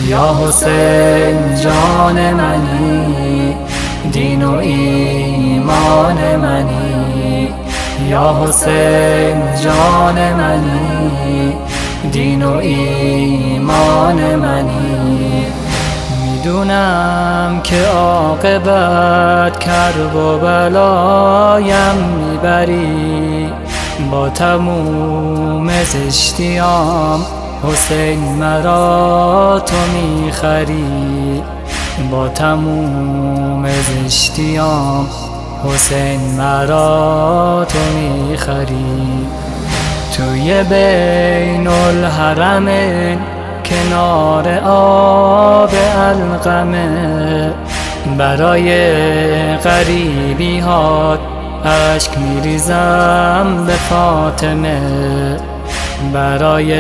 یا حسین جان منی، دین و ایمان منی. یا حسین جان منی، دین و ایمان منی. میدونم که عاقبت کرب و بلایم میبری، با تموم زشتیام حسین مرا تو میخری. با تموم زشتیام حسین مرا تو میخری. توی بین الحرمین کنار آب علقمه، برای غریبی هات اشک میریزم به فاطمه. برای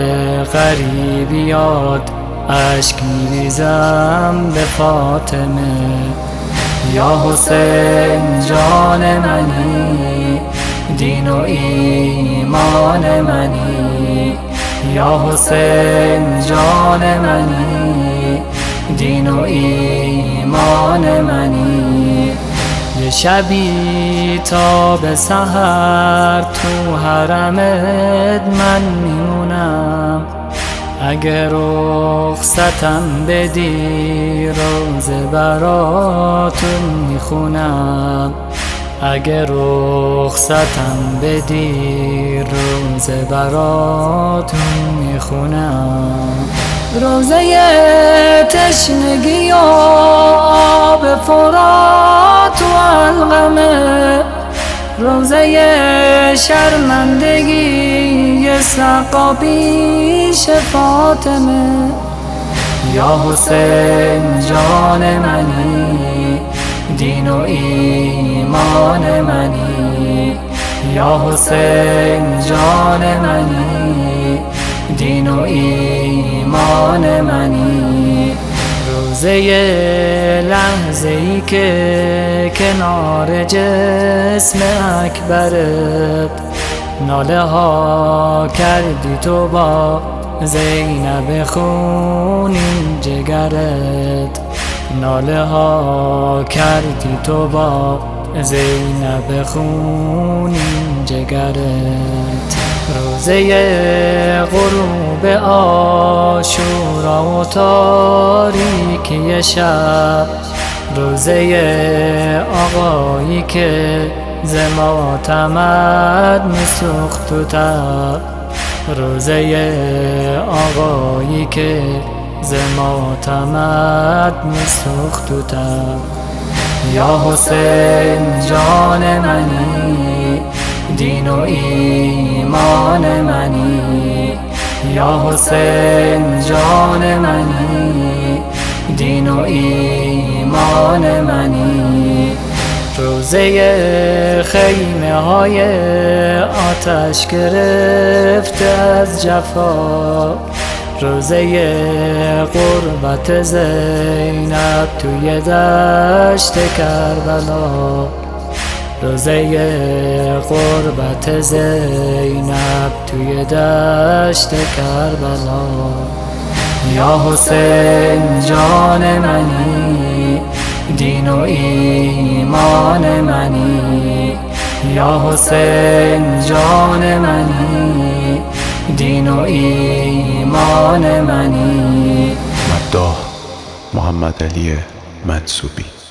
غریبیات اشک میریزم به فاطمه. یا حسین جان منی، دین و ایمان منی. یا حسین جان منی، دین و ایمان منی. یه شبی تا به سحر تو حرمت من میمونم، اگر رخصتم بدی روزه براتون میخونم. اگر رخصتم بدی روزه براتون میخونم. روزه تشنگی و آب فرات و علقمه، روزه شرمندگی سقا پیش فاطمه. یا حسین جان منی، دین و ایمان منی. یا حسین جان منی، دین و ایمان منی. روزه لحظه ای که کنار جسم اکبرت ناله ها کردی تو با زینب خونین جگرت. ناله ها کردی تو با زینب خونین جگرت. روزه غروب عاشورا و تاریکی شب، روزه آقایی که ز ماتمت میسوخت و تب. روزه آقایی که ز ماتمت میسوخت و تب. یا حسین جان منی، دین و ایمان منی. یا حسین جان منی، دین و ایمان منی. روزه خیمه های آتش گرفته از جفا، روزه غربت زینب توی دشت کربلا. روزه غربت زینب توی دشت کربلا. یا حسین جان منی، دین و ایمان منی. یا حسین جان منی، دین و ایمان منی. مداح محمد علی منصوبی.